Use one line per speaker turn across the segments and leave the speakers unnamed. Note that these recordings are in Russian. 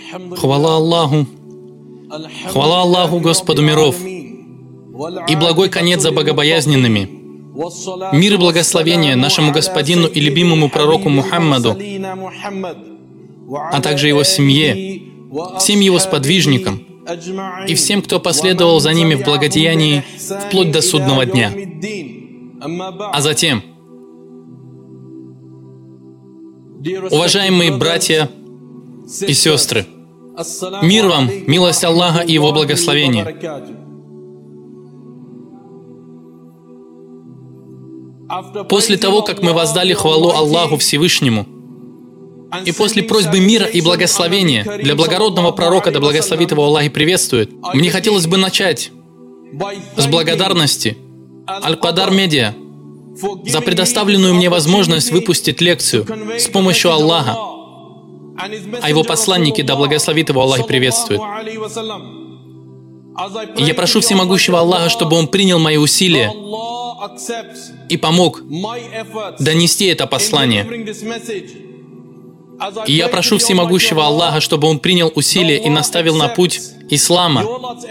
Хвала Аллаху! Хвала Аллаху, Господу миров! И благой конец за богобоязненными! Мир и благословение нашему Господину и любимому пророку Мухаммаду, а также его семье, всем его сподвижникам и всем, кто последовал за ними в благодеянии вплоть до судного дня. А затем, уважаемые братья и сестры, мир вам, милость Аллаха и Его благословение. После того, как мы воздали хвалу Аллаху Всевышнему, и после просьбы мира и благословения для благородного пророка, да благословит его Аллах и приветствует, мне хотелось бы начать с благодарности Аль-Кадар Медиа за предоставленную мне возможность выпустить лекцию с помощью Аллаха, а его посланники, да благословит его Аллах и приветствует. И я прошу всемогущего Аллаха, чтобы Он принял мои усилия и помог донести это послание. И я прошу всемогущего Аллаха, чтобы Он принял усилия и наставил на путь ислама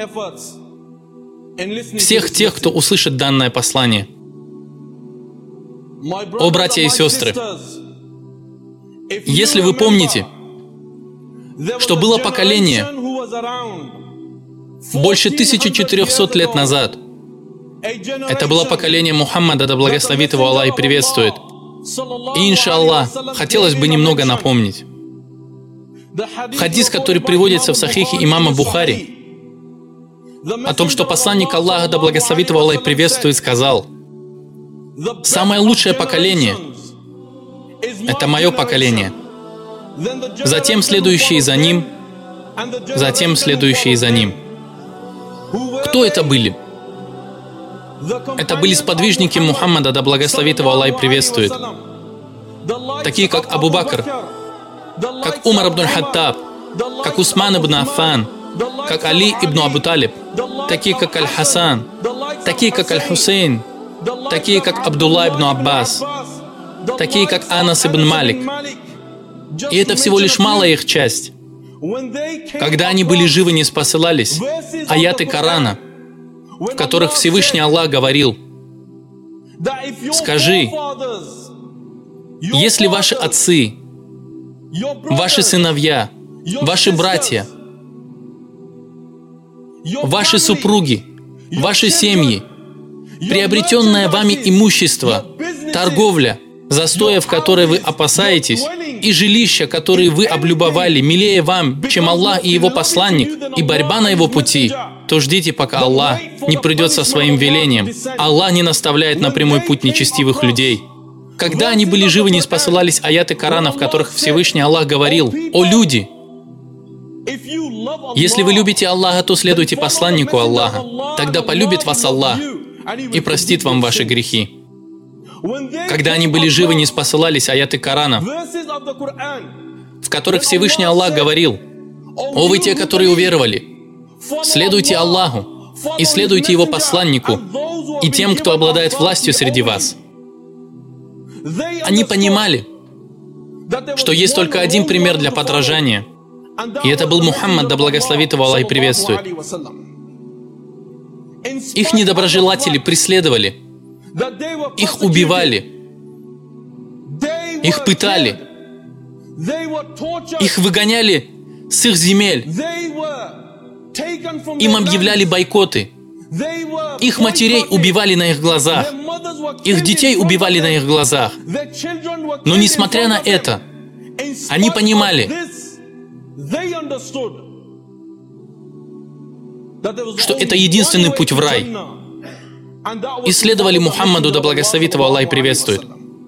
всех тех, кто услышит данное послание. О, братья и сестры, если вы помните, что было поколение больше 1400 лет назад, это было поколение Мухаммада, да благословит его Аллах и приветствует. И, иншаллах, хотелось бы немного напомнить. Хадис, который приводится в Сахихе имама Бухари, о том, что посланник Аллаха, да благословит его Аллах и приветствует, сказал: «Самое лучшее поколение — это мое поколение. Затем следующие за ним, затем следующие за ним». Кто это были? Это были сподвижники Мухаммада, да благословит его Аллах и приветствует. Такие, как Абу Бакр, как Умар ибн Хаттаб, как Усман ибн Аффан, как Али ибн Абу Талиб, такие, как Аль-Хасан, такие, как Аль-Хусейн, такие, как Абдулла ибн Аббас, такие, как Анас ибн Малик. И это всего лишь малая их часть. Когда они были живы, не спосылались аяты Корана, в которых Всевышний Аллах говорил: «Скажи, если ваши отцы, ваши сыновья, ваши братья, ваши супруги, ваши семьи, приобретенное вами имущество, торговля, застоя, в которой вы опасаетесь, и жилища, которые вы облюбовали, милее вам, чем Аллах и Его посланник, и борьба на Его пути, то ждите, пока Аллах не придет со своим велением. Аллах не наставляет на прямой путь нечестивых людей». Когда они были живы, не спосылались аяты Корана, в которых Всевышний Аллах говорил: «О люди! Если вы любите Аллаха, то следуйте посланнику Аллаха, тогда полюбит вас Аллах и простит вам ваши грехи». Когда они были живы, не спосылались аяты Корана, в которых Всевышний Аллах говорил: «О вы те, которые уверовали, следуйте Аллаху и следуйте Его посланнику и тем, кто обладает властью среди вас». Они понимали, что есть только один пример для подражания, и это был Мухаммад, да благословит его Аллах и приветствует. Их недоброжелатели преследовали, их убивали, их пытали, их выгоняли с их земель, им объявляли бойкоты, их матерей убивали на их глазах, их детей убивали на их глазах. Но несмотря на это, они понимали, что это единственный путь в рай, и следовали Мухаммаду, да благословит его Аллах и приветствует.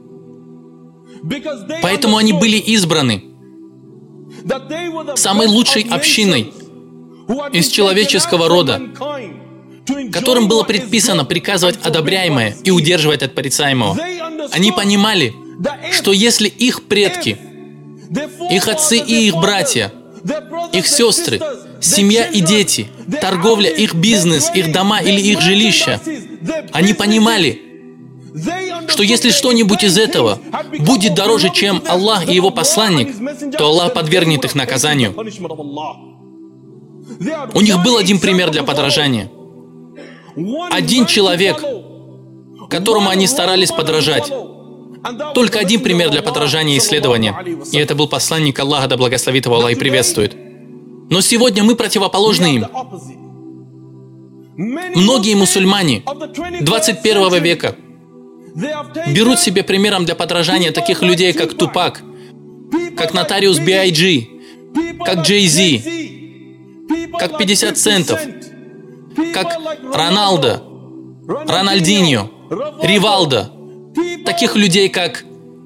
Поэтому они были избраны самой лучшей общиной из человеческого рода, которым было предписано приказывать одобряемое и удерживать от порицаемого. Они понимали, что если их предки, их отцы и их братья, их сестры, семья и дети, торговля, их бизнес, их дома или их жилища, они понимали, что если что-нибудь из этого будет дороже, чем Аллах и Его посланник, то Аллах подвергнет их наказанию. У них был один пример для подражания. Один человек, которому они старались подражать. Только один пример для подражания и исследования. И это был посланник Аллаха, да благословит его Аллах и приветствует. Но сегодня мы противоположны им. Многие мусульмане 21 века берут себе примером для подражания таких людей, как Тупак, как Нотариус B.I.G., как Jay-Z, как 50 центов, как Роналдо, Рональдиньо, Ривалдо, таких людей, как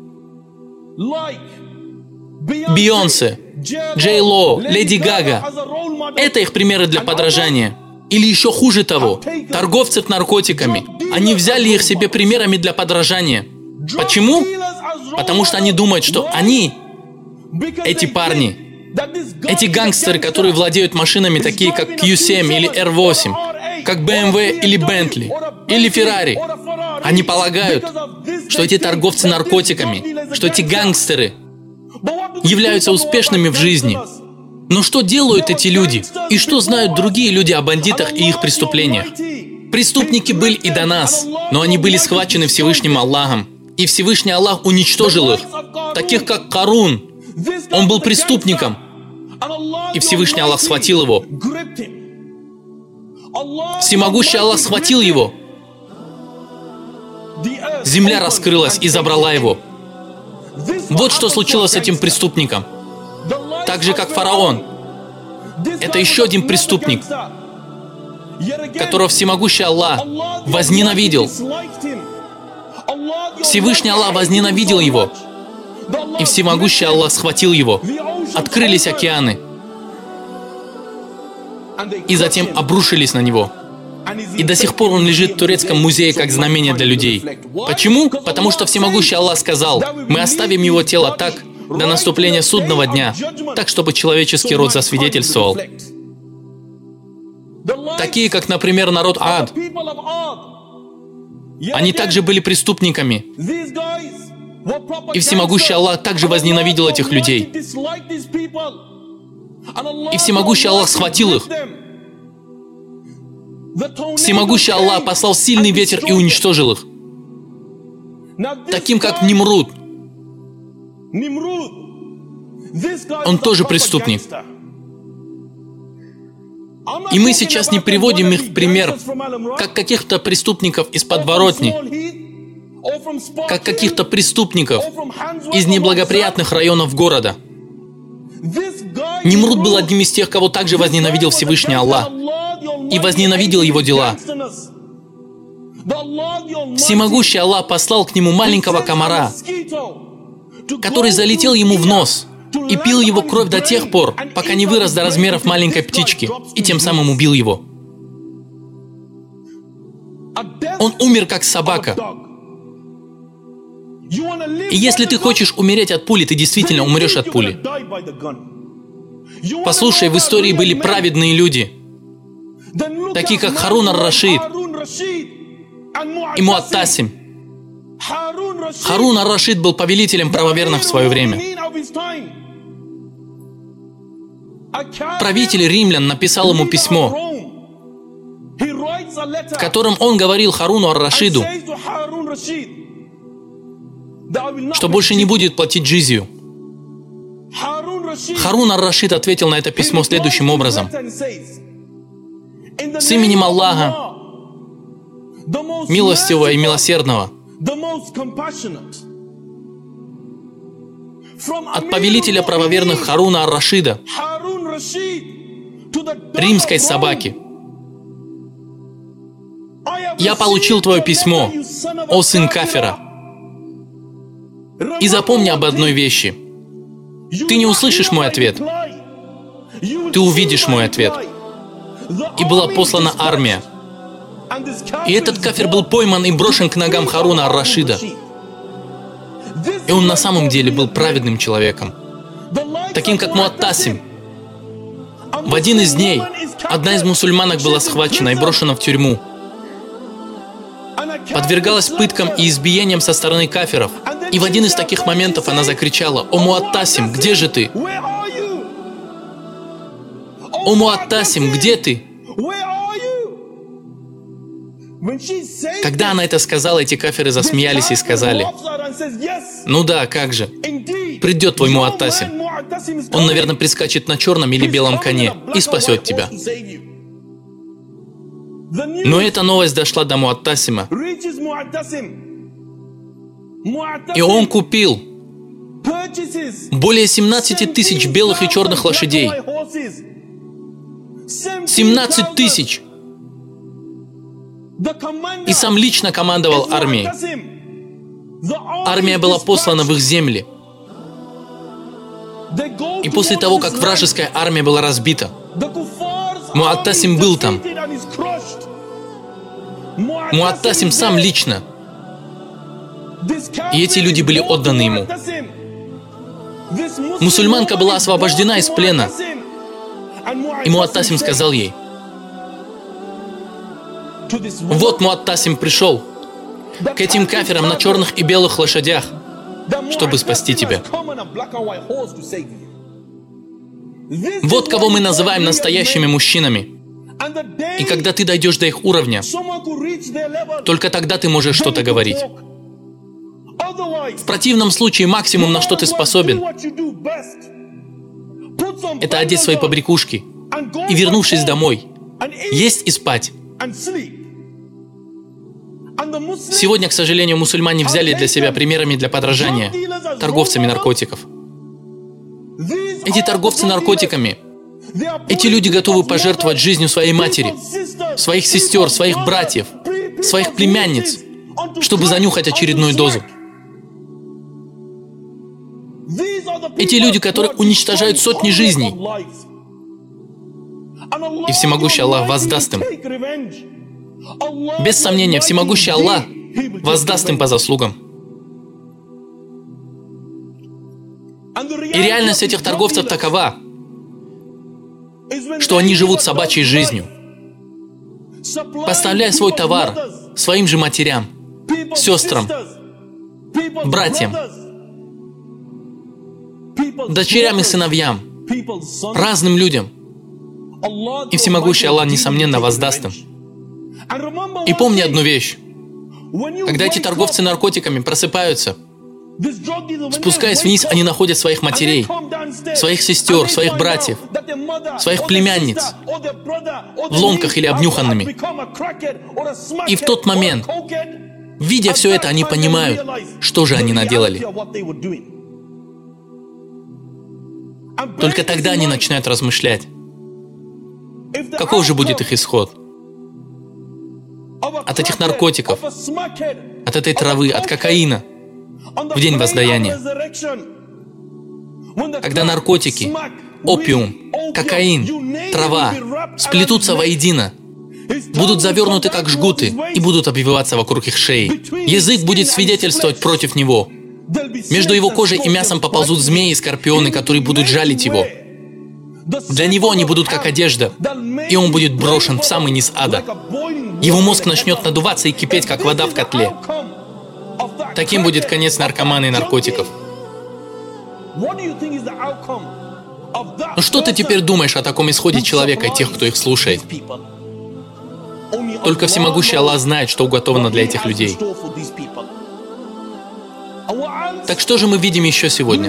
Бейонсе, Джей Ло, Леди Гага. Это их примеры для подражания. Или еще хуже того, торговцев наркотиками. Они взяли их себе примерами для подражания. Почему? Потому что они думают, что они, эти парни, эти гангстеры, которые владеют машинами, такие как Q7 или R8, как BMW или Bentley, или Ferrari, они полагают, что эти торговцы наркотиками, что эти гангстеры являются успешными в жизни. Но что делают эти люди? И что знают другие люди о бандитах и их преступлениях? Преступники были и до нас, но они были схвачены Всевышним Аллахом. И Всевышний Аллах уничтожил их. Таких как Карун. Он был преступником. И Всевышний Аллах схватил его. Всемогущий Аллах схватил его. Земля раскрылась и забрала его. Вот что случилось с этим преступником. Так же, как фараон. Это еще один преступник, которого всемогущий Аллах возненавидел. Всевышний Аллах возненавидел его. И всемогущий Аллах схватил его. Открылись океаны. И затем обрушились на него. И до сих пор он лежит в турецком музее как знамение для людей. Почему? Потому что всемогущий Аллах сказал: мы оставим его тело так, до наступления судного дня, так, чтобы человеческий род засвидетельствовал. Такие, как, например, народ Ад. Они также были преступниками. И всемогущий Аллах также возненавидел этих людей. И всемогущий Аллах схватил их. Всемогущий Аллах послал сильный ветер и уничтожил их. Таким, как Нимруд. Он тоже преступник. И мы сейчас не приводим их в пример, как каких-то преступников из подворотни, как каких-то преступников из неблагоприятных районов города. Нимруд был одним из тех, кого также возненавидел Всевышний Аллах и возненавидел его дела. Всемогущий Аллах послал к нему маленького комара, который залетел ему в нос и пил его кровь до тех пор, пока не вырос до размеров маленькой птички, и тем самым убил его. Он умер как собака. И если ты хочешь умереть от пули, ты действительно умрешь от пули. Послушай, в истории были праведные люди, такие как Харун ар-Рашид и Муаттасим. Харун ар-Рашид был повелителем правоверных в свое время. Правитель римлян написал ему письмо, в котором он говорил Харуну ар-Рашиду, что больше не будет платить джизью. Харун ар-Рашид ответил на это письмо следующим образом: «С именем Аллаха, милостивого и милосердного, от повелителя правоверных Харуна ар-Рашида, римской собаки. Я получил твое письмо, о сын кафира. И запомни об одной вещи. Ты не услышишь мой ответ. Ты увидишь мой ответ. И была послана армия. И этот кафир был пойман и брошен к ногам Харуна ар-Рашида. И он на самом деле был праведным человеком, таким как Муаттасим. В один из дней одна из мусульманок была схвачена и брошена в тюрьму. подвергалась пыткам и избиениям со стороны кафиров. И в один из таких моментов она закричала: «О Муаттасим, где же ты? О Муаттасим, где ты?» Когда она это сказала, эти кафиры засмеялись и сказали: «Ну да, как же. Придет твой Муаттасим. Он, наверное, прискачет на черном или белом коне и спасет тебя». Но эта новость дошла до Муаттасима, и он купил более 17 тысяч белых и черных лошадей. 17 тысяч! И сам лично командовал армией. Армия была послана в их земли. И после того, как вражеская армия была разбита, Муаттасим был там. Муаттасим сам лично. И эти люди были отданы ему. Мусульманка была освобождена из плена. И Муаттасим сказал ей: «Вот Муаттасим пришел к этим кафирам на черных и белых лошадях, чтобы спасти тебя. Вот кого мы называем настоящими мужчинами. И когда ты дойдешь до их уровня, только тогда ты можешь что-то говорить. В противном случае максимум, на что ты способен, это одеть свои побрякушки и, вернувшись домой, есть и спать». Сегодня, к сожалению, мусульмане взяли для себя примерами для подражания торговцами наркотиков. Эти торговцы наркотиками, эти люди готовы пожертвовать жизнью своей матери, своих сестер, своих братьев, своих племянниц, чтобы занюхать очередную дозу. Эти люди, которые уничтожают сотни жизней. И всемогущий Аллах воздаст им. Без сомнения, всемогущий Аллах воздаст им по заслугам. И реальность этих торговцев такова, что они живут собачьей жизнью, поставляя свой товар своим же матерям, сестрам, братьям, дочерям и сыновьям, разным людям. И всемогущий Аллах, несомненно, воздаст им. И помни одну вещь. Когда эти торговцы наркотиками просыпаются, спускаясь вниз, они находят своих матерей, своих сестер, своих братьев, своих племянниц в ломках или обнюханными. И в тот момент, видя все это, они понимают, что же они наделали. Только тогда они начинают размышлять, каков же будет их исход. От этих наркотиков, от этой травы, от кокаина в день воздаяния. Когда наркотики, опиум, кокаин, трава сплетутся воедино, будут завернуты как жгуты и будут обвиваться вокруг их шеи. Язык будет свидетельствовать против него. Между его кожей и мясом поползут змеи и скорпионы, которые будут жалить его. Для него они будут как одежда, и он будет брошен в самый низ ада. Его мозг начнет надуваться и кипеть, как вода в котле. Таким будет конец наркомана и наркотиков. Ну что ты теперь думаешь о таком исходе человека и тех, кто их слушает? Только всемогущий Аллах знает, что уготовано для этих людей. Так что же мы видим еще сегодня?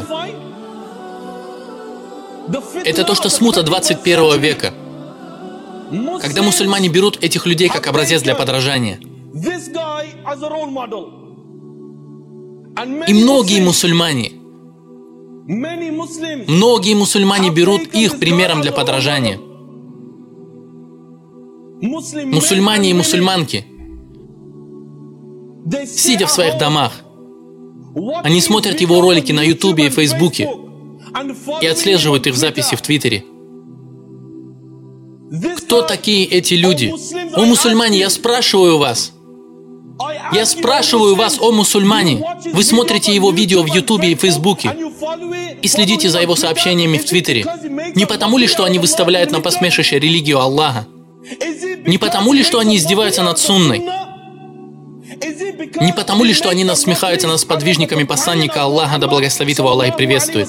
Это то, что смута 21 века, когда мусульмане берут этих людей как образец для подражания. И многие мусульмане берут их примером для подражания. Мусульмане и мусульманки, сидя в своих домах, они смотрят его ролики на Ютубе и Фейсбуке и отслеживают их записи в Твиттере. Кто такие эти люди? О, мусульмане, я спрашиваю вас. Я спрашиваю вас, о мусульмане. Вы смотрите его видео в Ютубе и Фейсбуке и следите за его сообщениями в Твиттере. Не потому ли, что они выставляют на посмешище религию Аллаха? Не потому ли, что они издеваются над сунной? Не потому ли, что они насмехаются над сподвижниками посланника Аллаха, да благословит его Аллах и приветствует?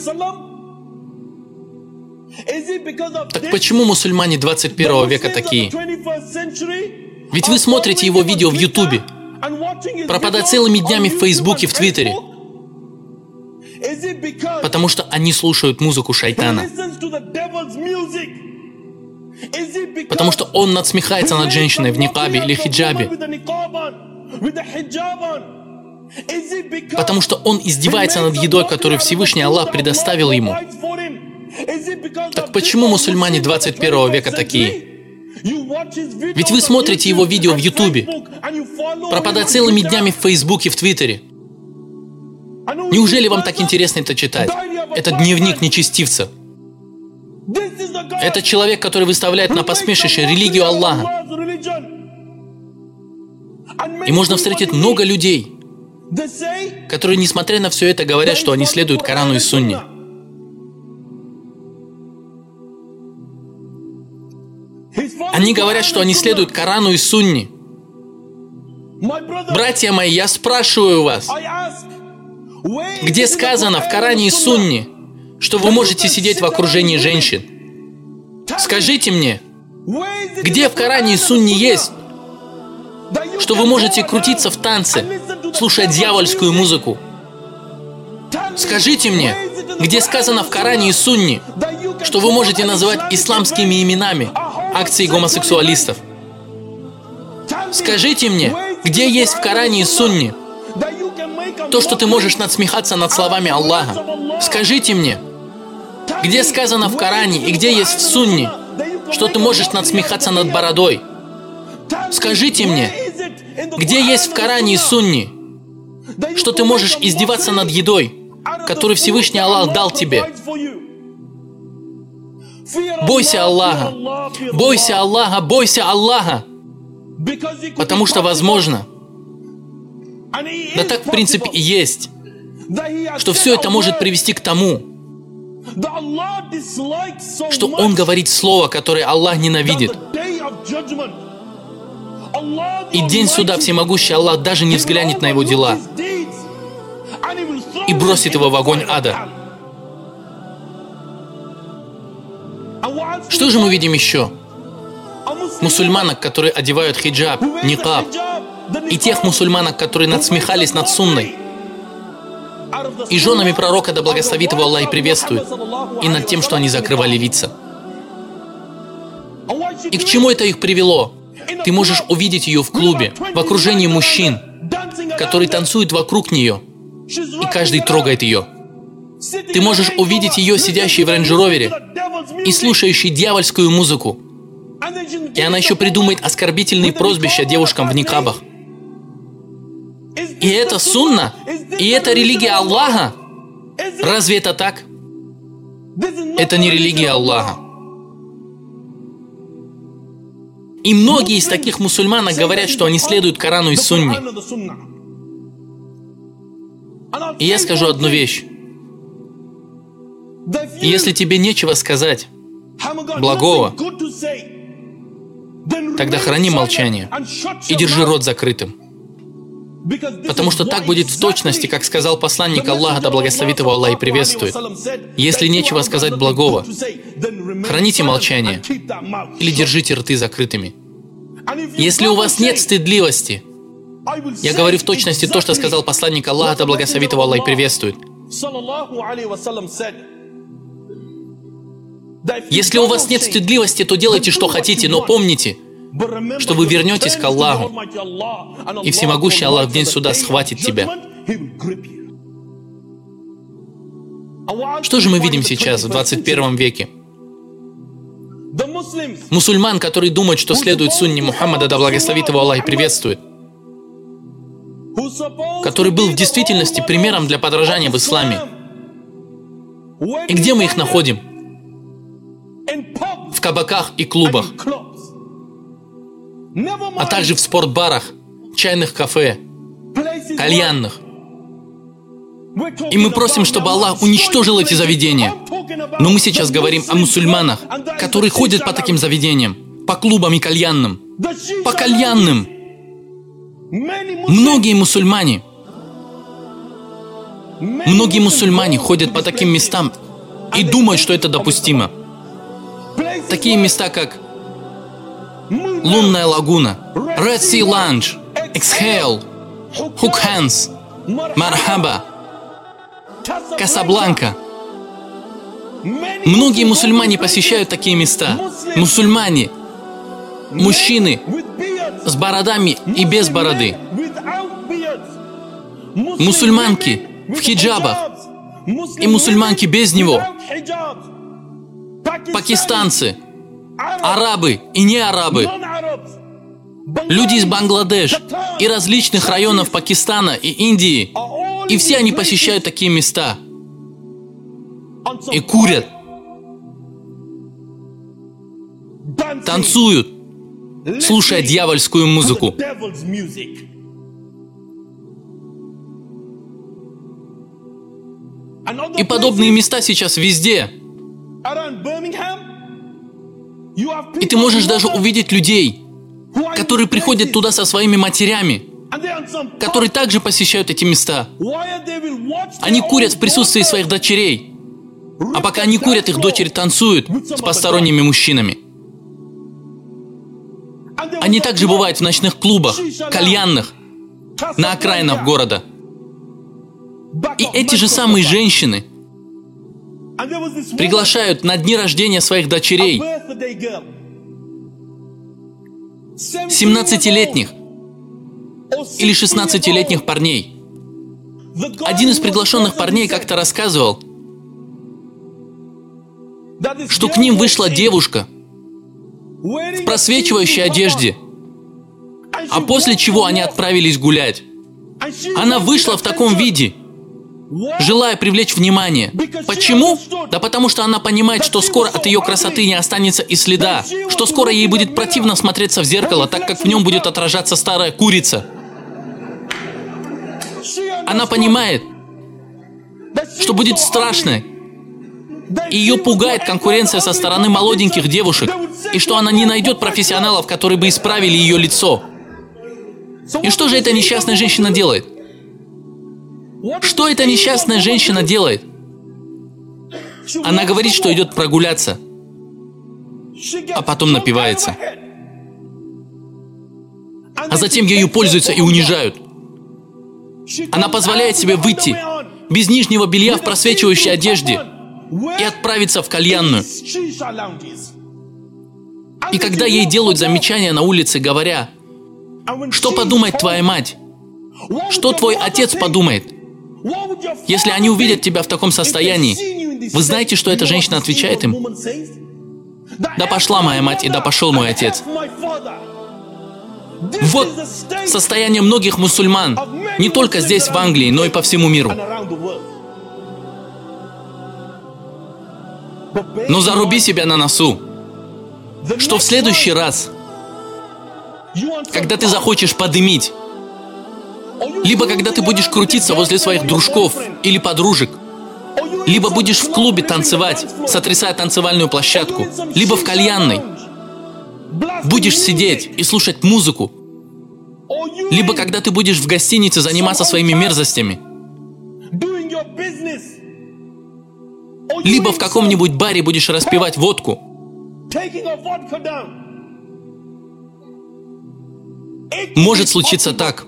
Так почему мусульмане 21 века такие? Ведь вы смотрите его видео в Ютубе, пропадая целыми днями в Фейсбуке, в Твиттере, потому что они слушают музыку шайтана, потому что он надсмехается над женщиной в никабе или хиджабе, потому что он издевается над едой, которую Всевышний Аллах предоставил ему. Так почему мусульмане 21 века такие? Ведь вы смотрите его видео в Ютубе, пропадая целыми днями в Фейсбуке, в Твиттере. Неужели вам так интересно это читать? Это дневник нечестивца. Это человек, который выставляет на посмешище религию Аллаха. И можно встретить много людей, которые, несмотря на все это, говорят, что они следуют Корану и Сунне. Они говорят, что они следуют Корану и Сунне. Братья мои, я спрашиваю вас, где сказано в Коране и Сунне, что вы можете сидеть в окружении женщин? Скажите мне, где в Коране и Сунне есть, что вы можете крутиться в танце, слушая дьявольскую музыку? Скажите мне, где сказано в Коране и Сунне, что вы можете называть исламскими именами акции гомосексуалистов? Скажите мне, где есть в Коране и Сунне то, что ты можешь надсмехаться над словами Аллаха? Скажите мне, где сказано в Коране и где есть в Сунне, что ты можешь надсмехаться над бородой? Скажите мне, где есть в Коране и Сунне, что ты можешь издеваться над едой, которую Всевышний Аллах дал тебе? Бойся Аллаха! Бойся Аллаха! Бойся Аллаха! Потому что возможно, да так в принципе и есть, что все это может привести к тому, что он говорит слово, которое Аллах ненавидит. И день суда Всемогущий Аллах даже не взглянет на его дела и бросит его в огонь ада. Что же мы видим еще? Мусульманок, которые одевают хиджаб, никаб, и тех мусульманок, которые надсмехались над сунной, и женами пророка, да благословит его Аллах и приветствует, и над тем, что они закрывали лица. И к чему это их привело? Ты можешь увидеть ее в клубе, в окружении мужчин, которые танцуют вокруг нее, и каждый трогает ее. Ты можешь увидеть ее, сидящей в рейндж-ровере и слушающей дьявольскую музыку. И она еще придумает оскорбительные прозвища девушкам в никабах. И это сунна? И это религия Аллаха? Разве это так? Это не религия Аллаха. И многие из таких мусульманок говорят, что они следуют Корану и Сунне. И я скажу одну вещь. Если тебе нечего сказать благого, тогда храни молчание и держи рот закрытым. Потому что так будет в точности, как сказал посланник Аллаха, да благословит его Аллах и приветствует. Если нечего сказать благого, храните молчание или держите рты закрытыми. Если у вас нет стыдливости, я говорю в точности то, что сказал посланник Аллаха, да благословит его Аллах и приветствует. Если у вас нет стыдливости, то делайте, что хотите, но помните, что вы вернетесь к Аллаху, и Всемогущий Аллах в день суда схватит тебя. Что же мы видим сейчас, в 21 веке? Мусульман, которые думают, что следуют сунне Мухаммада, да благословит его Аллах и приветствует, который был в действительности примером для подражания в исламе. И где мы их находим? В кабаках и клубах, а также в спортбарах, чайных кафе, кальянных. И мы просим, чтобы Аллах уничтожил эти заведения. Но мы сейчас говорим о мусульманах, которые ходят по таким заведениям, по клубам и кальянным. По кальянным. Многие мусульмане ходят по таким местам и думают, что это допустимо. Такие места, как Лунная лагуна, Red Sea Lounge, Exhale, Hook Hands, Мархаба, Касабланка. Многие мусульмане посещают такие места. Мусульмане, мужчины с бородами и без бороды. Мусульманки в хиджабах и мусульманки без него. Пакистанцы, арабы и не арабы. Люди из Бангладеш и различных районов Пакистана и Индии. И все они посещают такие места. И курят. Танцуют, слушая дьявольскую музыку. И подобные места сейчас везде. И ты можешь даже увидеть людей, которые приходят туда со своими матерями, которые также посещают эти места. Они курят в присутствии своих дочерей. А пока они курят, их дочери танцуют с посторонними мужчинами. Они также бывают в ночных клубах, кальянных, на окраинах города. И эти же самые женщины приглашают на дни рождения своих дочерей 17-летних или 16-летних парней. Один из приглашенных парней как-то рассказывал, что к ним вышла девушка в просвечивающей одежде, а после чего они отправились гулять. Она вышла в таком виде, желая привлечь внимание. Почему? Да потому что она понимает, что скоро от ее красоты не останется и следа, что скоро ей будет противно смотреться в зеркало, так как в нем будет отражаться старая курица. Она понимает, что будет страшно, и ее пугает конкуренция со стороны молоденьких девушек, и что она не найдет профессионалов, которые бы исправили ее лицо. И что же эта несчастная женщина делает? Что эта несчастная женщина делает? Она говорит, что идет прогуляться, а потом напивается. А затем ею пользуются и унижают. Она позволяет себе выйти без нижнего белья в просвечивающей одежде и отправиться в кальянную. И когда ей делают замечания на улице, говоря: «Что подумает твоя мать? Что твой отец подумает, если они увидят тебя в таком состоянии?» Вы знаете, что эта женщина отвечает им? «Да пошла моя мать и да пошел мой отец». Вот состояние многих мусульман, не только здесь, в Англии, но и по всему миру. Но заруби себя на носу, что в следующий раз, когда ты захочешь подымить, либо когда ты будешь крутиться возле своих дружков или подружек, либо будешь в клубе танцевать, сотрясая танцевальную площадку, либо в кальянной, будешь сидеть и слушать музыку, либо когда ты будешь в гостинице заниматься своими мерзостями, либо в каком-нибудь баре будешь распивать водку, может случиться так,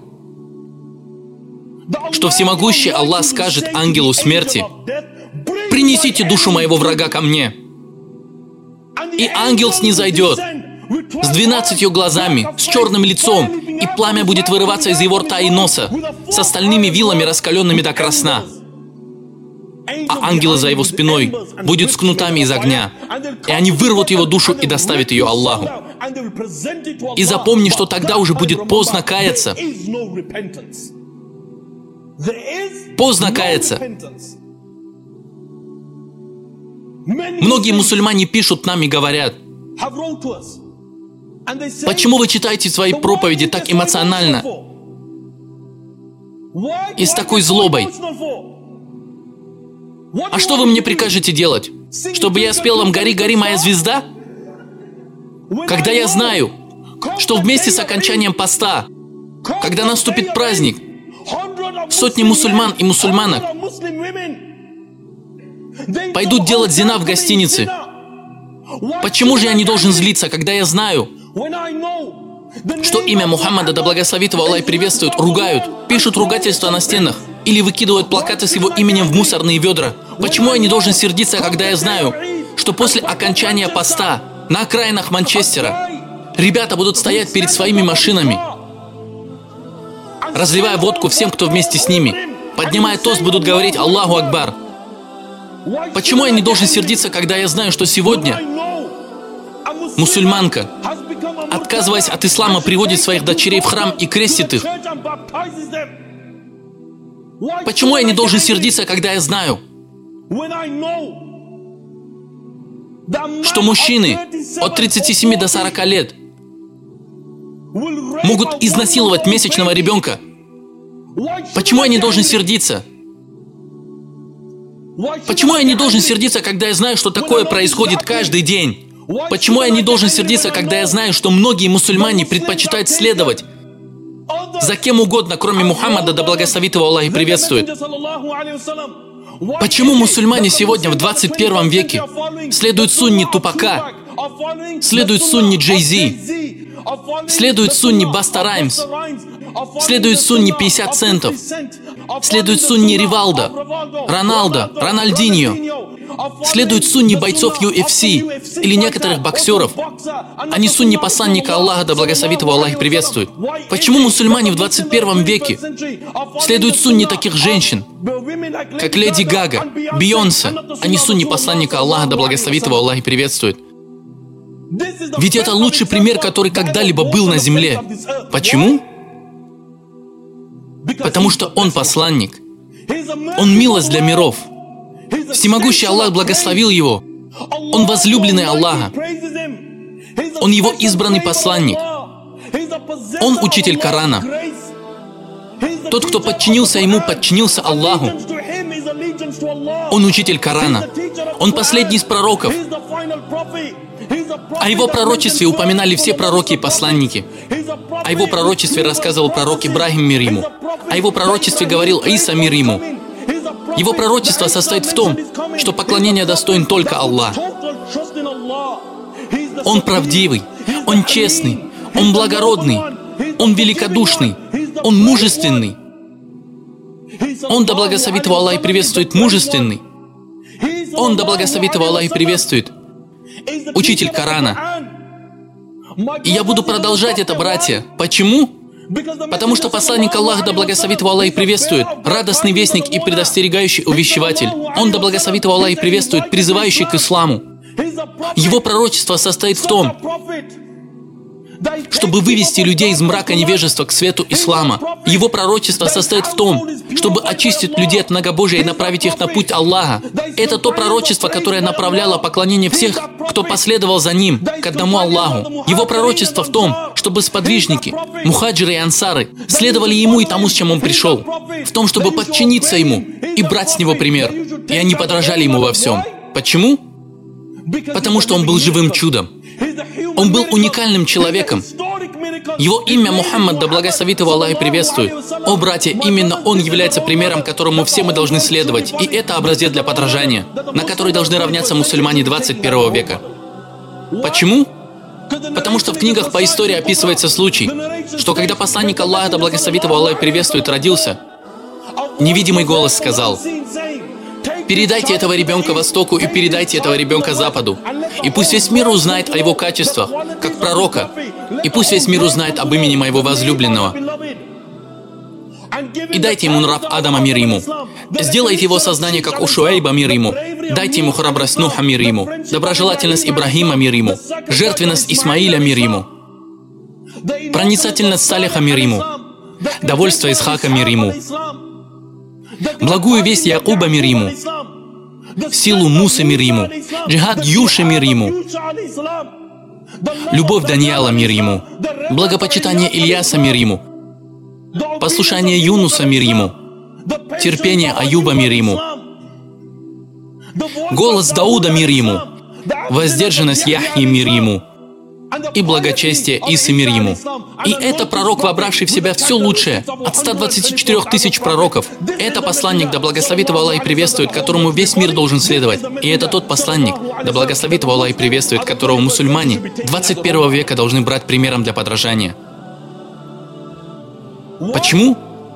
что всемогущий Аллах скажет ангелу смерти: «Принесите душу моего врага ко мне». И ангел снизойдет с 12 глазами, с черным лицом, и пламя будет вырываться из его рта и носа, с остальными вилами, раскаленными до красна. А ангелы за его спиной будут с кнутами из огня, и они вырвут его душу и доставят ее Аллаху. И запомни, что тогда уже будет поздно каяться. Поздно каяться. Многие мусульмане пишут нам и говорят: «Почему вы читаете свои проповеди так эмоционально и с такой злобой? А что вы мне прикажете делать? Чтобы я спел вам «Гори, гори, моя звезда»? Когда я знаю, что вместе с окончанием поста Когда наступит праздник, сотни мусульман и мусульманок пойдут делать зина в гостинице. Почему же я не должен злиться, когда я знаю, что имя Мухаммада, да благословит его Аллах и приветствует, ругают, пишут ругательства на стенах или выкидывают плакаты с его именем в мусорные ведра? Почему я не должен сердиться, когда я знаю, что после окончания поста на окраинах Манчестера ребята будут стоять перед своими машинами, разливая водку всем, кто вместе с ними, поднимая тост, будут говорить «Аллаху Акбар». Почему я не должен сердиться, когда я знаю, что сегодня мусульманка, отказываясь от ислама, приводит своих дочерей в храм и крестит их? Почему я не должен сердиться, когда я знаю, что мужчины от 37 до 40 лет могут изнасиловать месячного ребенка? Почему я не должен сердиться? Почему я не должен сердиться, когда я знаю, что такое происходит каждый день? Почему я не должен сердиться, когда я знаю, что многие мусульмане предпочитают следовать за кем угодно, кроме Мухаммада, да благословит его Аллах и приветствует? Почему мусульмане сегодня в 21 веке следуют сунне Тупака, следуют сунне Джей-Зи, следуют сунне Баста Раймс, следуют сунне 50 центов, следуют сунне Ривалдо, Роналдо, Рональдиньо, следуют сунне бойцов UFC или некоторых боксеров, а не сунне посланника Аллаха, да благословит его Аллах и приветствует? Почему мусульмане в 21 веке следуют сунне таких женщин, как Леди Гага, Бейонсе, а не сунне посланника Аллаха, да благословит его Аллах и приветствует? Ведь это лучший пример, который когда-либо был на земле. Почему? Потому что он посланник. Он милость для миров. Всемогущий Аллах благословил его. Он возлюбленный Аллаха. Он его избранный посланник. Он учитель Корана. Тот, кто подчинился ему, подчинился Аллаху. Он учитель Корана. Он последний из пророков. О его пророчестве упоминали все пророки и посланники. О его пророчестве рассказывал пророк Ибрахим, мир ему. О его пророчестве говорил Иса, мир ему. Его пророчество состоит в том, что поклонение достоин только Аллах. Он правдивый, Он честный, Он благородный, Он великодушный, Он мужественный. Он, да благословит его Аллах и приветствует, мужественный. Он, да благословит его Аллах и приветствует, учитель Корана. И я буду продолжать это, братья. Почему? Потому что посланник Аллаха, да благословит его Аллах и приветствует, радостный вестник и предостерегающий увещеватель. Он, да благословит его Аллах и приветствует, призывающий к исламу. Его пророчество состоит в том, чтобы вывести людей из мрака невежества к свету ислама. Его пророчество состоит в том, чтобы очистить людей от многобожия и направить их на путь Аллаха. Это то пророчество, которое направляло поклонение всех, кто последовал за ним, к одному Аллаху. Его пророчество в том, чтобы сподвижники, мухаджиры и ансары следовали ему и тому, с чем он пришел. В том, чтобы подчиниться ему и брать с него пример. И они подражали ему во всем. Почему? Потому что он был живым чудом. Он был уникальным человеком. Его имя Мухаммад, да благословит его Аллах и приветствует. О, братья, именно он является примером, которому все мы должны следовать. И это образец для подражания, на который должны равняться мусульмане 21 века. Почему? Потому что в книгах по истории описывается случай, что когда посланник Аллаха, да благословит его Аллах и приветствует, родился, невидимый голос сказал: «Передайте этого ребенка Востоку и передайте этого ребенка Западу. И пусть весь мир узнает о его качествах, как пророка. И пусть весь мир узнает об имени моего возлюбленного. И дайте ему нрав Адама, мир ему. Сделайте его сознание, как у Шуайба, мир ему. Дайте ему храбрость Нуха, мир ему. Доброжелательность Ибрахима, мир ему. Жертвенность Исмаиля, мир ему. Проницательность Салиха, мир ему. Довольство Исхака, мир ему. Благую весть Якуба, мир ему. Силу Мусы, мир ему. Джихад Юши, мир ему. Любовь Даниила, мир ему. Благопочитание Ильяса, мир ему. Послушание Юнуса, мир ему. Терпение Аюба, мир ему. Голос Дауда, мир ему. Воздержанность Яхьи, мир ему. и благочестие Исы мир ему. И это пророк, вобравший в себя все лучшее от 124 тысяч пророков. Это посланник, да благословит его Аллах и приветствует, которому весь мир должен следовать. И это тот посланник, да благословит его Аллах и приветствует, которого мусульмане 21 века должны брать примером для подражания. Почему?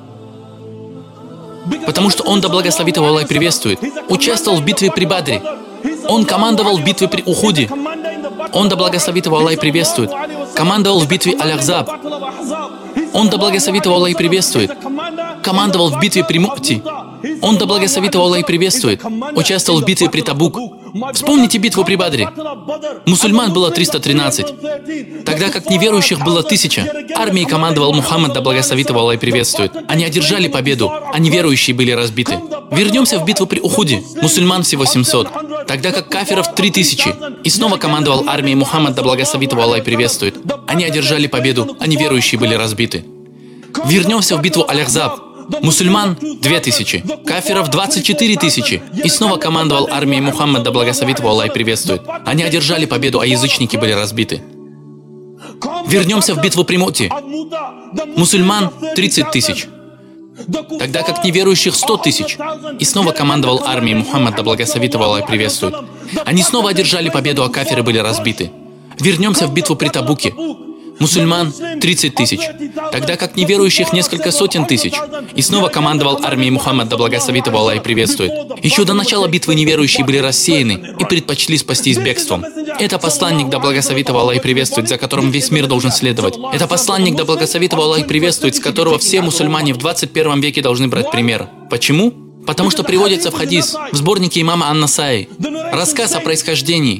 Потому что он, да благословит его Аллах и приветствует, участвовал в битве при Бадре. Он командовал в битве при Ухуде. Он, да благословит его Аллах и приветствует, командовал в битве Аль-Ахзаб. Он, да благословит его Аллах и приветствует, командовал в битве при Му'ти. Он, да благословит его Аллах и приветствует, участвовал в битве при Табук. Вспомните битву при Бадре. Мусульман было 313, тогда как неверующих было 1000. Армией командовал Мухаммад, да благословит его Аллах и приветствует. Они одержали победу, а неверующие были разбиты. Вернемся в битву при Ухуде. Мусульман всего 700, тогда как кафиров 3000. И снова командовал армией Мухаммад, да благословит его Аллах и приветствует. Они одержали победу, а неверующие были разбиты. Вернемся в битву Аль-Ахзаб. Мусульман 2000, кафиров 24 тысячи. И снова командовал армией Мухаммад, да благословит его Аллах и приветствует. Они одержали победу, а язычники были разбиты. Вернемся в битву при Му'ти. Мусульман 30 тысяч, тогда как неверующих 100 тысяч. И снова командовал армией Мухаммад, да благословит его Аллах и приветствует. Они снова одержали победу, а кафиры были разбиты. Вернемся в битву при Табуке. Мусульман 30 тысяч, тогда как неверующих несколько сотен тысяч. И снова командовал армией Мухаммад, да благословит его Аллах и приветствует. Еще до начала битвы неверующие были рассеяны и предпочли спастись бегством. Это посланник, да благословит его Аллах и приветствует, за которым весь мир должен следовать. Это посланник, да благословит его Аллах и приветствует, с которого все мусульмане в 21 веке должны брать пример. Почему? Потому что приводится в хадис, в сборнике имама Ан-Насаи, рассказ о происхождении,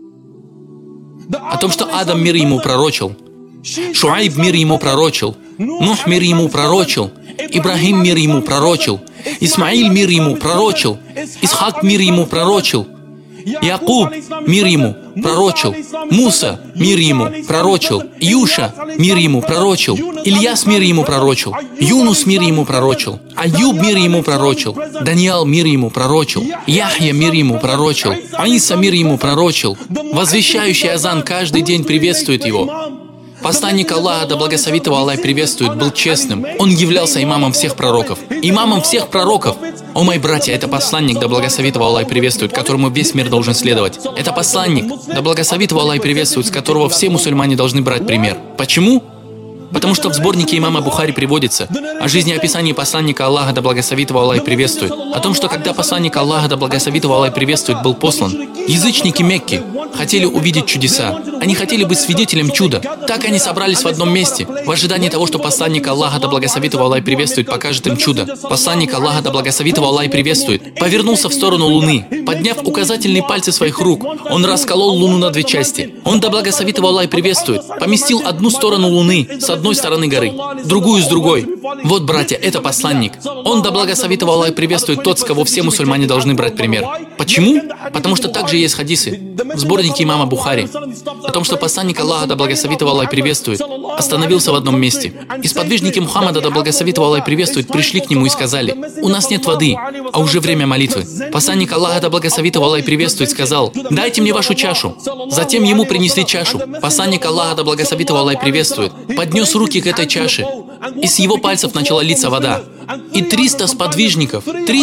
о том, что Адам мир ему пророчил, Шуайб мир ему пророчил, Нух мир ему пророчил, Ибрахим мир ему пророчил, Исмаиль мир ему пророчил, Исхак мир ему пророчил, Якуб мир ему пророчил, Муса мир ему пророчил, Юша мир ему пророчил, Ильяс мир ему пророчил, Юнус мир ему пророчил, Аюб мир ему пророчил, Даниил мир ему пророчил, Яхья мир ему пророчил, Аиса мир ему пророчил. Возвещающий азан каждый день приветствует его. Посланник Аллаха, да благословит его Аллах приветствует, был честным. Он являлся имамом всех пророков. Имамом всех пророков! О, мои братья, это посланник, да благословит его Аллах приветствует, которому весь мир должен следовать. Это посланник, да благословит его Аллах приветствует, с которого все мусульмане должны брать пример. Почему? Потому что в сборнике имама Бухари приводится о жизнеописании посланника Аллаха, да благословит его Аллах приветствует, о том, что когда посланник Аллаха, да благословит его Аллах приветствует, был послан, язычники Мекки хотели увидеть чудеса. Они хотели быть свидетелем чуда. Так они собрались в одном месте, в ожидании того, что посланник Аллаха, да благословит его Аллах приветствует, покажет им чудо. Посланник Аллаха, да благословит его Аллах приветствует, повернулся в сторону Луны. Подняв указательные пальцы своих рук, он расколол Луну на две части. Он, да благословит его Аллах приветствует, поместил одну сторону Луны с одной стороны горы, другую с другой. Вот, братья, это посланник. Он, да благословит его Аллах приветствует, тот, с кого все мусульмане должны брать пример. Почему? Потому что также есть хадисы в сборнике имама Бухари о том, что посланник Аллаха, да благословит его Аллах приветствует, остановился в одном месте. И сподвижники Мухаммада, да благословит его Аллах приветствует, пришли к нему и сказали: «У нас нет воды, а уже время молитвы». Посланник Аллаха, да благословит его Аллах приветствует, сказал: «Дайте мне вашу чашу». Затем ему принесли чашу. Посланник Аллаха, да благословит его Аллах приветствует, поднес руки к этой чаше, и с его пальцев начала литься вода. И 300 сподвижников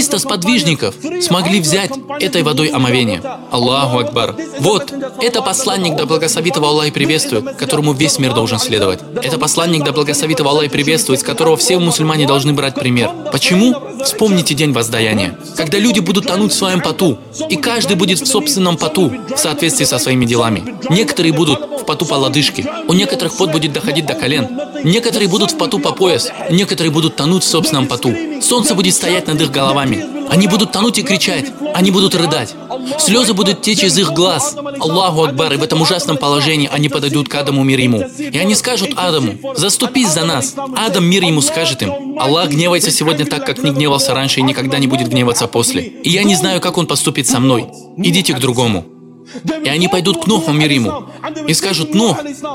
смогли взять этой водой омовение. Аллаху Акбар. Вот, это посланник, да благословит его Аллах приветствует, которому весь мир должен следовать. Это посланник, да благословит его Аллах приветствует, с которого все мусульмане должны брать пример. Почему? Вспомните день воздаяния, когда люди будут тонуть в своем поту, и каждый будет в собственном поту, в соответствии со своими делами. Некоторые будут в поту по лодыжке, у некоторых пот будет доходить до колен, некоторые будут в поту по пояс, некоторые будут тонуть в собственном поту. Солнце будет стоять над их головами. Они будут тонуть и кричать, они будут рыдать. Слезы будут течь из их глаз. Аллаху Акбар, и в этом ужасном положении они подойдут к Адаму, мир ему. И они скажут Адаму: «Заступись за нас». Адам, мир ему, скажет им: «Аллах гневается сегодня так, как не гневался раньше и никогда не будет гневаться после. И я не знаю, как он поступит со мной. Идите к другому». И они пойдут к Нуху, мир ему, и скажут: «Нух,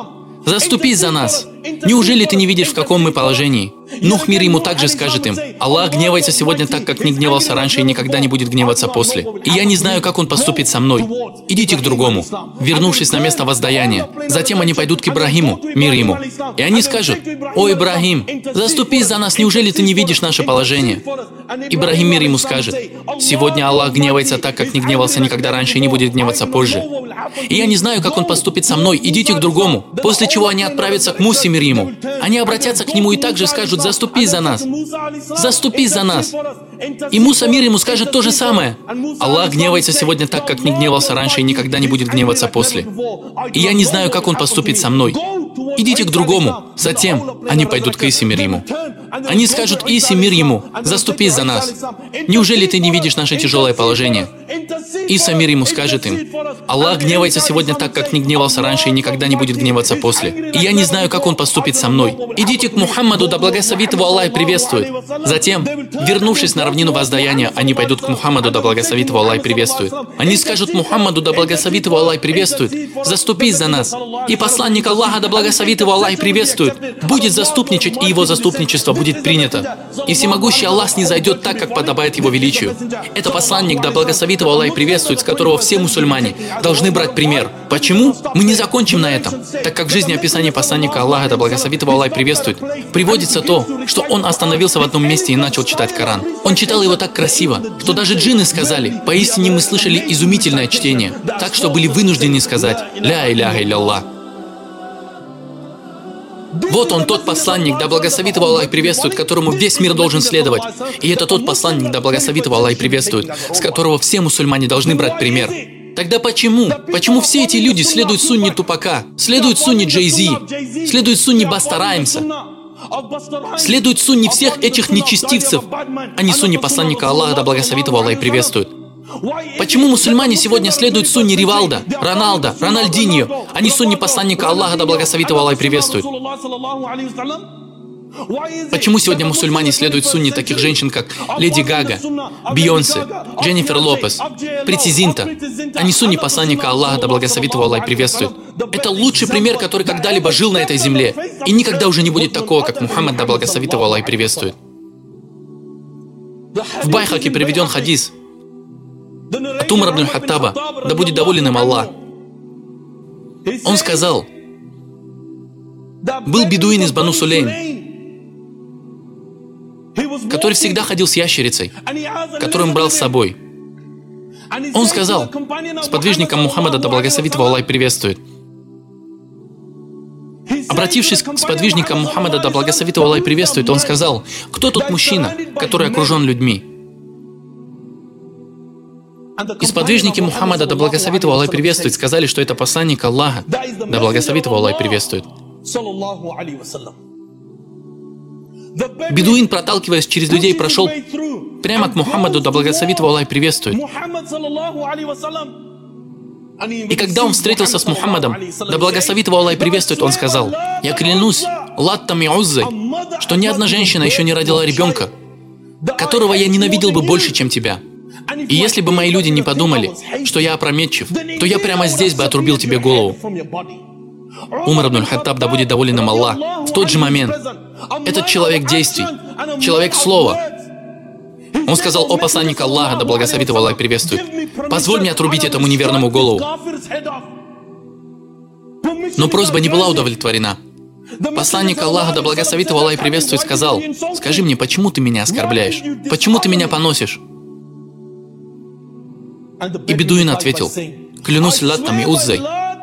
заступись за нас. Неужели ты не видишь, в каком мы положении? Нух, мир ему, также скажет им: Аллах гневается сегодня так, как не гневался раньше и никогда не будет гневаться после. И я не знаю, как он поступит со мной. Идите к другому, вернувшись на место воздаяния. Затем они пойдут к Ибрагиму, мир ему. И они скажут: «О, Ибрагим, заступись за нас, неужели ты не видишь наше положение?» Ибрагим, мир ему, скажет: «Сегодня Аллах гневается так, как не гневался никогда раньше и не будет гневаться позже. И я не знаю, как он поступит со мной, идите к другому». После чего они отправятся к Мусе, мир ему. Они обратятся к нему и также скажут: «Заступись за нас! Заступись за нас!» И Муса, мир ему, скажет то же самое. Аллах гневается сегодня так, как не гневался раньше и никогда не будет гневаться после. И я не знаю, как он поступит со мной. Идите к другому. Затем они пойдут к Исе, мир ему. Они скажут Исе, мир ему: «Заступись за нас! Неужели ты не видишь наше тяжелое положение?» Иса, мир ему, скажет им: «Аллах гневается сегодня так, как не гневался раньше и никогда не будет гневаться после. И я не знаю, как он поступит со мной. Идите к Мухаммаду, да благословит его Аллах и приветствует». Затем, вернувшись на равнину воздаяния, они пойдут к Мухаммаду, да благословит его Аллах и приветствует. Они скажут Мухаммаду, да благословит его Аллах и приветствует: «Заступись за нас». И посланник Аллаха, да благословит его Аллах и приветствует, будет заступничать, и его заступничество будет принято. И всемогущий Аллах снизойдет так, как подобает его величию. Это посланник, да благословит его Аллах и приветствует, с которого все мусульмане должны брать пример. Почему? Мы не закончим на этом, так как в жизни описания посланника Аллаха, да благословит его Аллах и приветствует, приводится то, что он остановился в одном месте и начал читать Коран. Он читал его так красиво, что даже джинны сказали: «Поистине мы слышали изумительное чтение», так что были вынуждены сказать: «Ля иляха илля-Аллах». Вот он, тот посланник, да благословит его Аллах и приветствует, которому весь мир должен следовать. И это тот посланник, да благословит его Аллах и приветствует, с которого все мусульмане должны брать пример. Тогда почему? Почему все эти люди следуют сунне Тупака, следуют сунне Джей-Зи, следуют сунне Баста Раймса, следуют сунне всех этих нечестивцев, а не сунне посланника Аллаха, да благословит его Аллах и приветствует? Почему мусульмане сегодня следуют сунне Ривалдо, Роналдо, Рональдиньо, а не сунне посланника Аллаха, да благословит его Аллах и приветствует? Почему сегодня мусульмане следуют сунне таких женщин, как Леди Гага, Бейонсе, Дженнифер Лопес, Прити Зинта, а не сунне посланника Аллаха, да благословит его Аллах и приветствует? Это лучший пример, который когда-либо жил на этой земле. И никогда уже не будет такого, как Мухаммад, да благословит его Аллах и приветствует. В Байхаке приведен хадис от Умара ибн Хаттаба, да будет доволен им Аллах. Он сказал: был бедуин из Бану Сулейм, который всегда ходил с ящерицей, которую он брал с собой. Он сказал сподвижникам Мухаммада, да благословит его Аллах и приветствует. Обратившись к сподвижникам Мухаммада, да благословит его Аллах и приветствует, он сказал: кто тот мужчина, который окружен людьми? И сподвижники Мухаммада, да благословит его Аллах и приветствует, сказали, что это посланник Аллаха, да благословит его Аллах и приветствует. Бедуин, проталкиваясь через людей, прошел прямо к Мухаммаду, да благословит его Аллах и приветствует. И когда он встретился с Мухаммадом, да благословит его Аллах и приветствует, он сказал: «Я клянусь Латтом и Уззой, что ни одна женщина еще не родила ребенка, которого я ненавидел бы больше, чем тебя. И если бы мои люди не подумали, что я опрометчив, то я прямо здесь бы отрубил тебе голову». Умар ибн Хаттаб, да будет доволен им Аллах, в тот же момент, этот человек действий, человек слова, он сказал: «О посланник Аллаха, да благословит его Аллах и приветствует, позволь мне отрубить этому неверному голову». Но просьба не была удовлетворена. Посланник Аллаха, да благословит его Аллах и приветствует, сказал: «Скажи мне, почему ты меня оскорбляешь? Почему ты меня поносишь?» И бедуин ответил: «Клянусь Латтом и Уззой,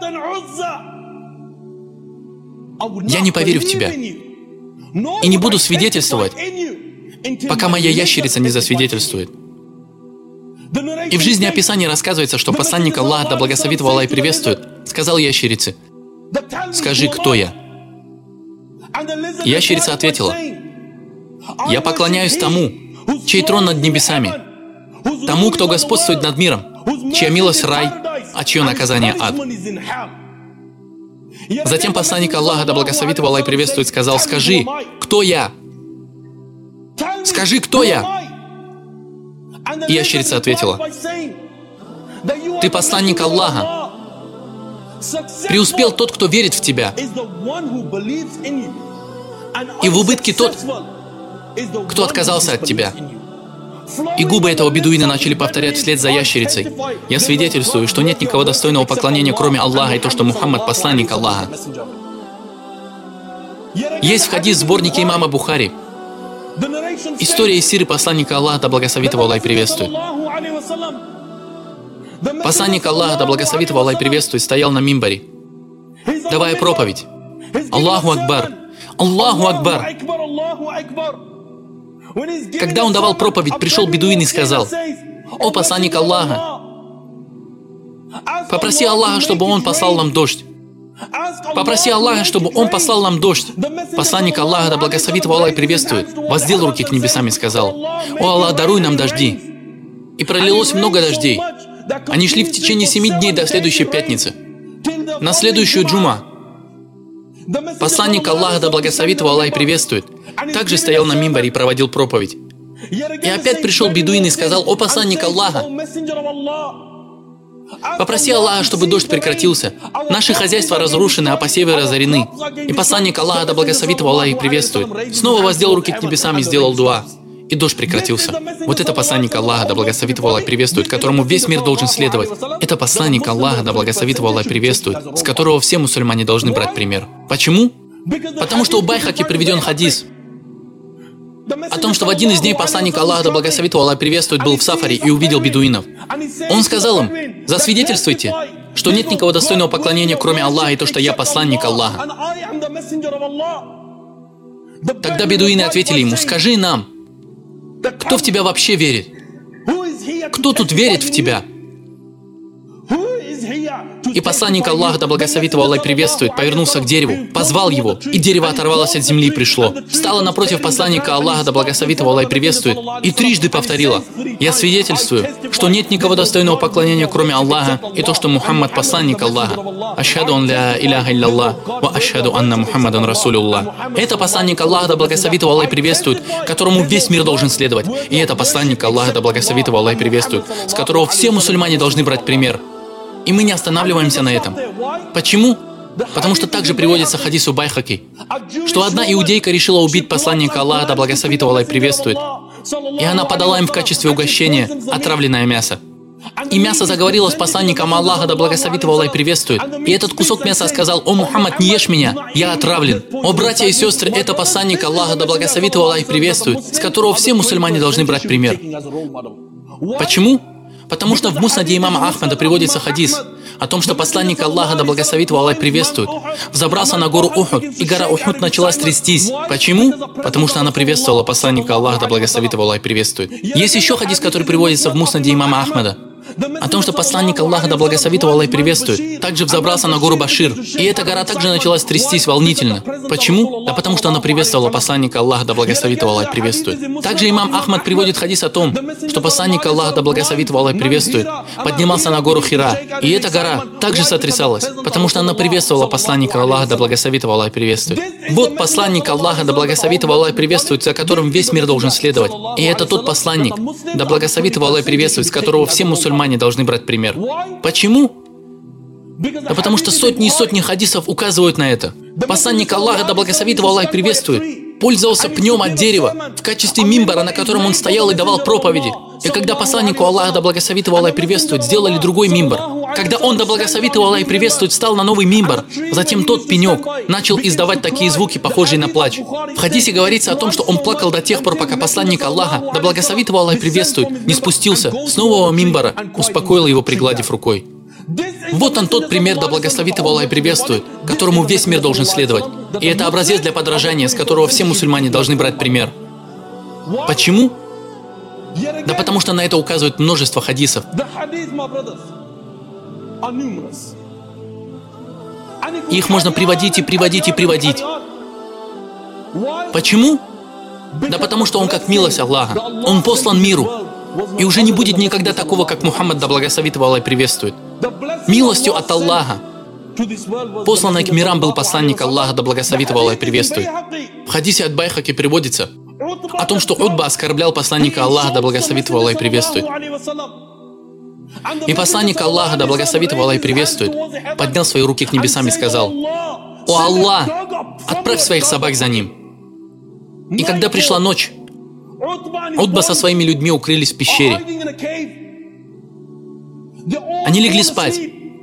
я не поверю в тебя и не буду свидетельствовать, пока моя ящерица не засвидетельствует». И в жизни описания рассказывается, что посланник Аллаха, да благословит его Аллах и приветствует, сказал ящерице: «Скажи, кто я?» Ящерица ответила: «Я поклоняюсь тому, чей трон над небесами, тому, кто господствует над миром, чья милость рай, а чье наказание ад». Затем посланник Аллаха, да благословит его Аллах и приветствует, сказал: «Скажи, кто я? Скажи, кто я?» И ящерица ответила: «Ты посланник Аллаха, Преуспел тот, кто верит в тебя. И в убытке тот, кто отказался от тебя. И губы этого бедуина начали повторять вслед за ящерицей: «Я свидетельствую, что нет никого достойного поклонения, кроме Аллаха, и то, что Мухаммад – посланник Аллаха». Есть в хадис сборнике имама Бухари история из сиры посланника Аллаха, да благословит его Аллах и приветствует. Посланник Аллаха, да благословит его Аллах и приветствует, стоял на мимбаре, давая проповедь. Аллаху Акбар! Аллаху Акбар! Когда он давал проповедь, пришел бедуин и сказал: «О посланник Аллаха, попроси Аллаха, чтобы он послал нам дождь. Попроси Аллаха, чтобы он послал нам дождь». Посланник Аллаха, да благословит его Аллах и приветствует, воздел руки к небесам и сказал: «О Аллах, даруй нам дожди». И пролилось много дождей. Они шли в течение 7 дней до следующей пятницы. На следующую джума посланник Аллаха, да благословит его Аллах и приветствует, также стоял на мимбаре и проводил проповедь. И опять пришел бедуин и сказал: «О посланник Аллаха, попроси Аллаха, чтобы дождь прекратился. Наши хозяйства разрушены, а посевы разорены». И посланник Аллаха, да благословит его Аллах и приветствует, снова воздел руки к небесам и сделал дуа. И дождь прекратился. Вот это посланник Аллаха, да благословит его Аллах и приветствует, которому весь мир должен следовать. Это посланник Аллаха, да благословит его Аллах и приветствует, с которого все мусульмане должны брать пример. Почему? Потому что у Байхаки приведен хадис о том, что в один из дней посланник Аллаха, да благословит его Аллах и приветствует, был в сафаре и увидел бедуинов. Он сказал им: «Засвидетельствуйте, что нет никого достойного поклонения, кроме Аллаха, и то, что я посланник Аллаха». Тогда бедуины ответили ему: «Скажи нам, кто в тебя вообще верит? Кто тут верит в тебя?» И посланник Аллаха, да благословит его Аллах и приветствует, повернулся к дереву, позвал его, и дерево оторвалось от земли и пришло. Встало напротив посланника Аллаха, да благословит его Аллах и приветствует, и трижды повторила: «Я свидетельствую, что нет никого достойного поклонения, кроме Аллаха, и то, что Мухаммад посланник Аллаха. Ашхаду ан ля иляха илляллах, ва ашхаду анна Мухаммадан расулюллах». Это посланник Аллаха, да благословит его Аллах и приветствует, которому весь мир должен следовать. И это посланник Аллаха, да благословит его Аллах и приветствует, с которого все мусульмане должны брать пример. И мы не останавливаемся на этом. Почему? Потому что также приводится хадис у Байхаки, что одна иудейка решила убить посланника Аллаха, да благословит его Аллах и приветствует, и она подала им в качестве угощения отравленное мясо. И мясо заговорило с посланником Аллаха, да благословит его Аллах и приветствует. И этот кусок мяса сказал: «О Мухаммад, не ешь меня, я отравлен». О, братья и сестры, это посланник Аллаха, да благословит его Аллах и приветствует, с которого все мусульмане должны брать пример. Почему? Потому что в муснаде имама Ахмада приводится хадис о том, что посланник Аллаха, да благословит его Аллах, приветствует, взобрался на гору Ухуд, и гора Ухуд начала трястись. Почему? Потому что она приветствовала посланника Аллаха, да благословит его Аллах, приветствует. Есть еще хадис, который приводится в муснаде имама Ахмада о том, что посланник Аллаха, да благословит его Аллах, приветствует, также взобрался на гору Башир, и эта гора также начала трястись волнительно. Почему? Да потому что она приветствовала посланника Аллаха, да благословит его Аллах, приветствует. Также имам Ахмад приводит хадис о том, что посланник Аллаха, да благословит его Аллах, приветствует, поднимался на гору Хира, и эта гора также сотрясалась, потому что она приветствовала посланника Аллаха, да благословит его Аллах, приветствует. Вот посланник Аллаха, да благословит его Аллах, приветствует, за которым весь мир должен следовать. И это тот посланник, да благословит его Аллах, приветствует, с которого все мусульмане должны брать пример. Почему? Да потому что сотни и сотни хадисов указывают на это. Посланник Аллаха, да благословит его Аллах, приветствует, пользовался пнем от дерева в качестве мимбара, на котором он стоял и давал проповеди. И когда посланнику Аллаха, да благословит его Аллах, приветствует, сделали другой мимбар. Когда он, да благословит его Аллах, приветствует, встал на новый мимбар, затем тот пенек начал издавать такие звуки, похожие на плач. В хадисе говорится о том, что он плакал до тех пор, пока посланник Аллаха, да благословит его Аллах, приветствует, не спустился с нового мимбара, успокоил его, пригладив рукой. Вот он тот пример, да благословит его Аллах и приветствует, которому весь мир должен следовать. И это образец для подражания, с которого все мусульмане должны брать пример. Почему? Да потому что на это указывает множество хадисов. Их можно приводить и приводить и приводить. Почему? Да потому что он как милость Аллаха. Он послан миру. И уже не будет никогда такого, как Мухаммад, да благословит его Аллах и приветствует. Милостью от Аллаха посланный к мирам был посланник Аллаха, да благословит его Аллах и приветствует. В хадисе от Байхаки приводится о том, что Утба оскорблял посланника Аллаха, да благословит его Аллах и приветствует. И посланник Аллаха, да благословит его Аллах и приветствует, поднял свои руки к небесам и сказал: «О Аллах, отправь своих собак за ним». И когда пришла ночь, Утба со своими людьми укрылись в пещере. Они легли спать.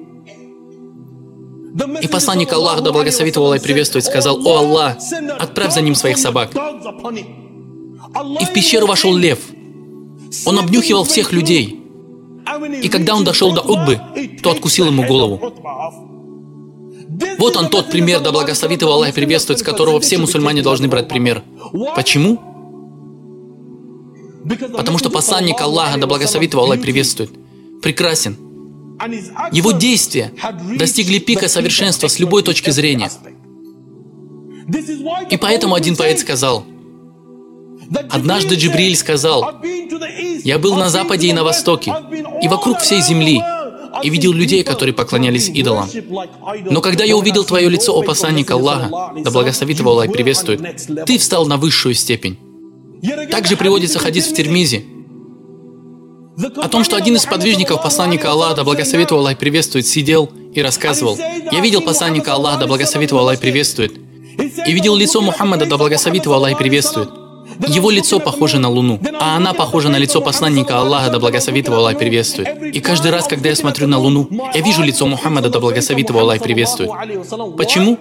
И посланник Аллаха, да благословит его Аллах и приветствует, сказал: «О Аллах, отправь за ним своих собак». И в пещеру вошел лев. Он обнюхивал всех людей. И когда он дошел до Утбы, то откусил ему голову. Вот он тот пример, да благословит его Аллах и приветствует, с которого все мусульмане должны брать пример. Почему? Потому что посланник Аллаха, да благословит его Аллах и приветствует, прекрасен. Его действия достигли пика совершенства с любой точки зрения. И поэтому один поэт сказал: «Однажды Джибриль сказал: я был на западе и на востоке, и вокруг всей земли, и видел людей, которые поклонялись идолам. Но когда я увидел твое лицо, о посланник Аллаха, да благословит его Аллах и приветствует, ты встал на высшую степень». Также приводится хадис в Тирмизи о том, что один из подвижников посланника Аллаха, да благословит его Аллах и приветствует, сидел и рассказывал: «Я видел посланника Аллаха, да благословит его Аллах и приветствует, и видел лицо Мухаммада, да благословит его Аллах и приветствует. Его лицо похоже на луну, а она похожа на лицо посланника Аллаха, да благословит его Аллах и приветствует. И каждый раз, когда я смотрю на луну, я вижу лицо Мухаммада, да благословит его Аллах и приветствует». Почему?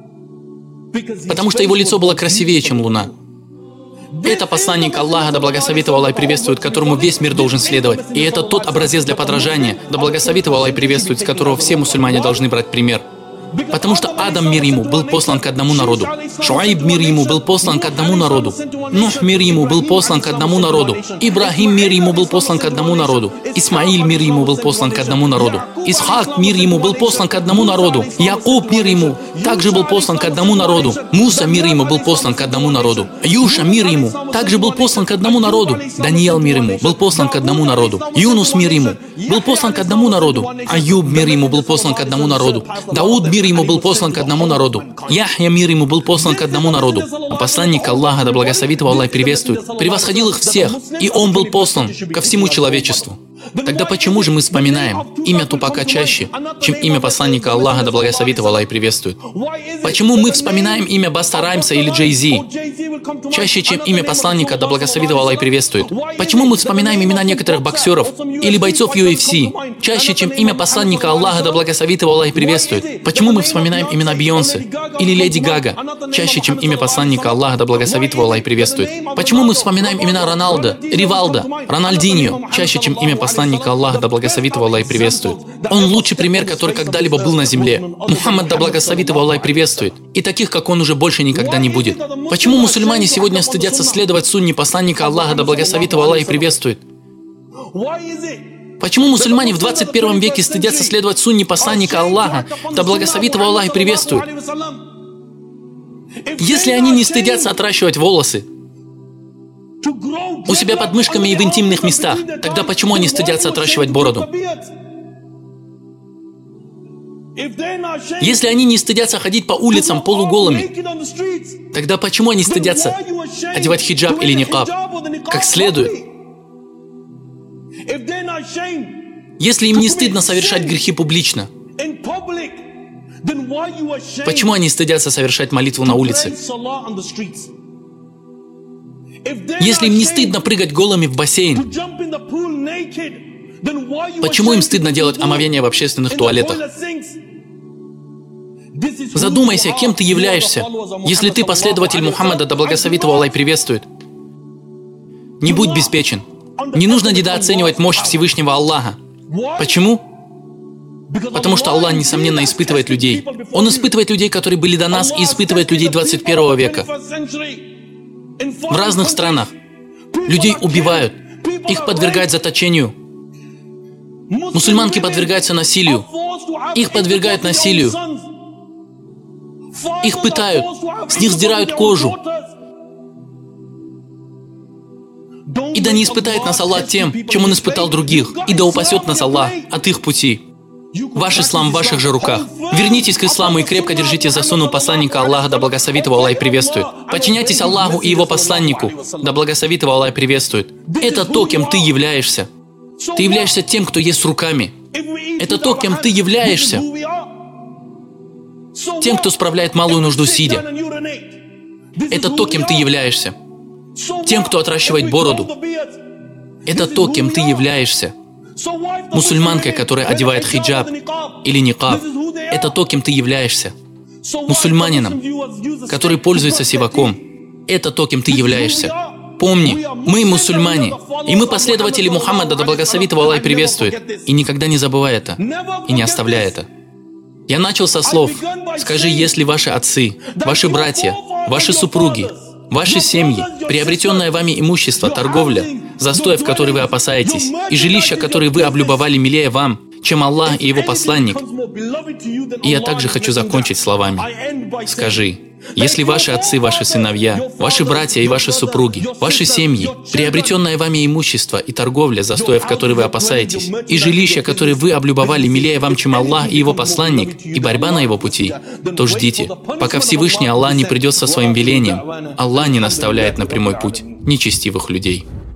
Потому что его лицо было красивее, чем луна. Это посланник Аллаха, да благословит его Аллах и приветствует, которому весь мир должен следовать. И это тот образец для подражания, да благословит его Аллах и приветствует, с которого все мусульмане должны брать пример. Потому что Адам, мир ему, был послан к одному народу. Шуайб, мир ему, был послан к одному народу. Нух, мир ему, был послан к одному народу. Ибрахим, мир ему, был послан к одному народу. Исмаиль, мир ему, был послан к одному народу. Исхак, мир ему, был послан к одному народу. Якуб, мир ему, также был послан к одному народу. Муса, мир ему, был послан к одному народу. Юша, мир ему, также был послан к одному народу. Даниил, мир ему, был послан к одному народу. Юнус, мир ему, был послан к одному народу. Аюб, мир ему, был послан к одному народу. Дауд, мир ему, был послан к одному народу. Яхья, мир ему, был послан к одному народу. А посланник Аллаха, да благословит его Аллах и приветствует, превосходил их всех, и он был послан ко всему человечеству. Тогда почему же мы вспоминаем имя Тупака чаще, чем имя посланника Аллаха, да благословит его Аллах и приветствует? Почему мы вспоминаем имя Баста Раймса или Джей Зи чаще, чем имя посланника, да благословит его Аллах и приветствует? Почему мы вспоминаем имена некоторых боксеров или бойцов UFC чаще, чем имя посланника Аллаха, да благословит его Аллах и приветствует? Почему мы вспоминаем имена Бейонсе или Леди Гага чаще, чем имя посланника Аллаха, да благословит его Аллах и приветствует? Почему мы вспоминаем имена Роналдо, Ривалдо, Рональдиньо чаще, чем имя посланника Аллаха, да благословит его Аллах и приветствует? Он лучший пример, который когда-либо был на земле. Мухаммад, да благословит его Аллах и приветствует. И таких, как он, уже больше никогда не будет. Почему мусульмане сегодня стыдятся следовать сунне посланника Аллаха, да благословит его Аллах и приветствует? Почему мусульмане в 21 веке стыдятся следовать сунне посланника Аллаха, да благословит его Аллах и приветствует? Если они не стыдятся отращивать волосы у себя под мышками и в интимных местах, тогда почему они стыдятся отращивать бороду? Если они не стыдятся ходить по улицам полуголыми, тогда почему они стыдятся одевать хиджаб или никаб как следует? Если им не стыдно совершать грехи публично, почему они стыдятся совершать молитву на улице? Если им не стыдно прыгать голыми в бассейн, почему им стыдно делать омовение в общественных туалетах? Задумайся, кем ты являешься, если ты последователь Мухаммада, да благословит его Аллах и приветствует. Не будь беспечен. Не нужно недооценивать мощь Всевышнего Аллаха. Почему? Потому что Аллах, несомненно, испытывает людей. Он испытывает людей, которые были до нас, и испытывает людей 21 века. В разных странах людей убивают, их подвергают заточению. Мусульманки подвергаются насилию, их подвергают насилию. Их пытают, с них сдирают кожу. И да не испытает нас Аллах тем, чем Он испытал других, и да упасет нас Аллах от их пути. Ваш ислам в ваших же руках. Вернитесь к исламу и крепко держите за сунну посланника Аллаха, да благословит его Аллах и приветствует. Подчиняйтесь Аллаху и его посланнику, да благословит его Аллах и приветствует. Это то, кем ты являешься. Ты являешься тем, кто ест руками. Это то, кем ты являешься. Тем, кто справляет малую нужду сидя. Это то, кем ты являешься. Тем, кто отращивает бороду. Это то, кем ты являешься. Мусульманкой, которая одевает хиджаб или никаб. Это то, кем ты являешься. Мусульманином, который пользуется сиваком. Это то, кем ты являешься. Помни, мы мусульмане, и мы последователи Мухаммада, да благословит его Аллах и приветствует. И никогда не забывай это, и не оставляй это. Я начал со слов: скажи, если ваши отцы, ваши братья, ваши супруги, ваши семьи, приобретенное вами имущество, торговля, застой, в который вы опасаетесь, и жилища, которые вы облюбовали, милее вам, чем Аллах и Его посланник. И я также хочу закончить словами. Скажи, если ваши отцы, ваши сыновья, ваши братья и ваши супруги, ваши семьи, приобретенное вами имущество и торговля, застоя, в который вы опасаетесь, и жилища, которые вы облюбовали, милее вам, чем Аллах и Его посланник, и борьба на Его пути, то ждите, пока Всевышний Аллах не придет со своим велением. Аллах не наставляет на прямой путь нечестивых людей.